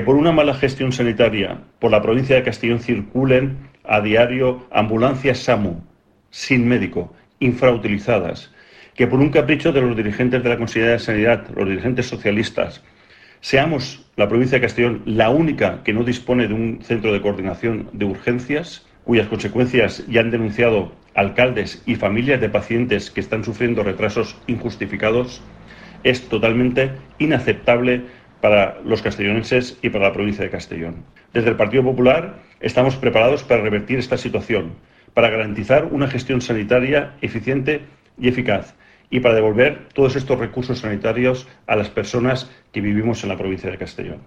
por una mala gestión sanitaria por la provincia de Castellón circulen a diario ambulancias SAMU sin médico, infrautilizadas, que por un capricho de los dirigentes de la Consejería de Sanidad, los dirigentes socialistas, seamos la provincia de Castellón la única que no dispone de un centro de coordinación de urgencias, cuyas consecuencias ya han denunciado alcaldes y familias de pacientes que están sufriendo retrasos injustificados, es totalmente inaceptable para los castellonenses y para la provincia de Castellón. Desde el Partido Popular estamos preparados para revertir esta situación, para garantizar una gestión sanitaria eficiente y eficaz y para devolver todos estos recursos sanitarios a las personas que vivimos en la provincia de Castellón.